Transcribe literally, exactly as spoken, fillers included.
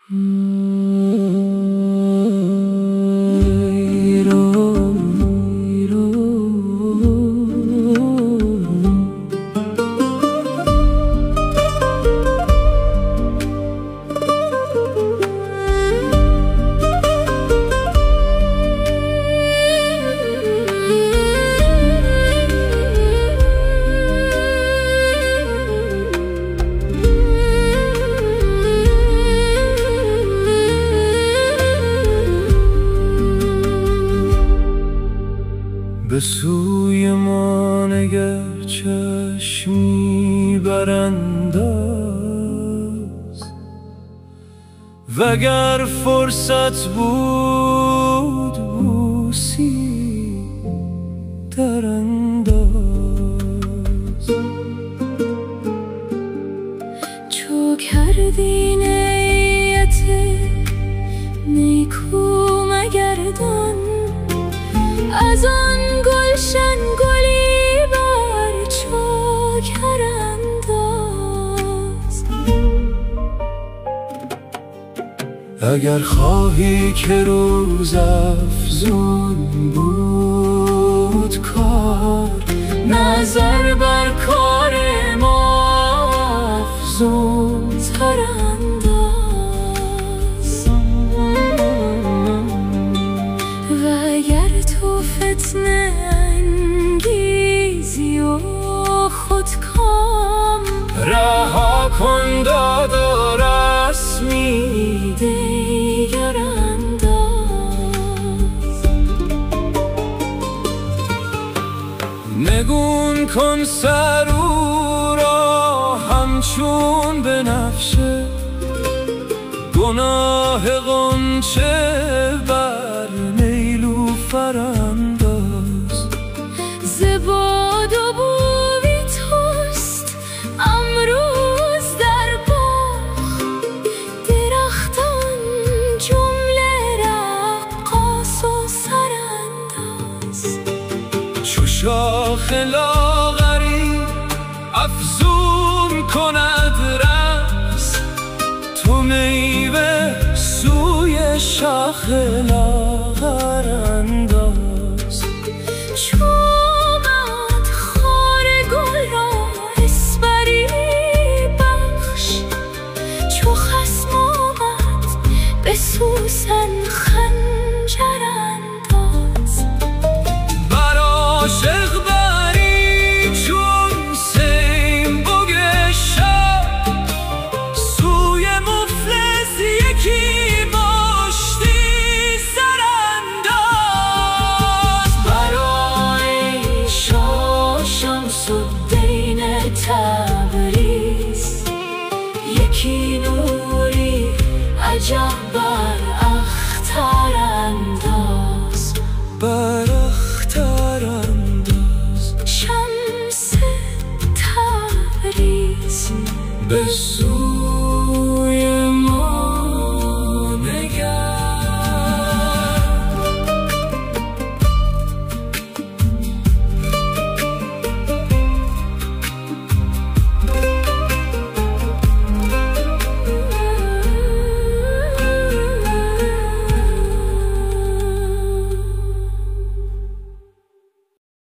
به سوی ما نگر چشمی برانداز، وگر فرصت بود بوسی در انداز. چو کردی نیت نیکو مگردان، از آن گلشن گلی بر چاکر انداز. اگر خواهی که روز افزون بود کار، نظر بر کار ما افزون تر انداز. و اگر تو فتنه انگیزی و خودکام، رها کن داد و رسمی دیگر انداز. نگون کن سر او را همچون بنفشه، گناه غنچه بر نیلوفر انداز. ز باد و بوی توست امروز در باغ، درختان جمله رقاص و سرانداز. چو شاخ لاغری افزون کند رقص، تو میوه سوی شاخ لاغر انداز. چو آمد خار گل را اسپری بخش، چو خصم آمد به سوسن خنجر انداز. بر عاشق بری چون سیم بگشا، سوی مفلس یکی مشتی سر انداز. برای شاه شمس الدین تبریز، یکی نوری عجب بر اختر انداز. بر اختر انداز. شمس تبریز به سوی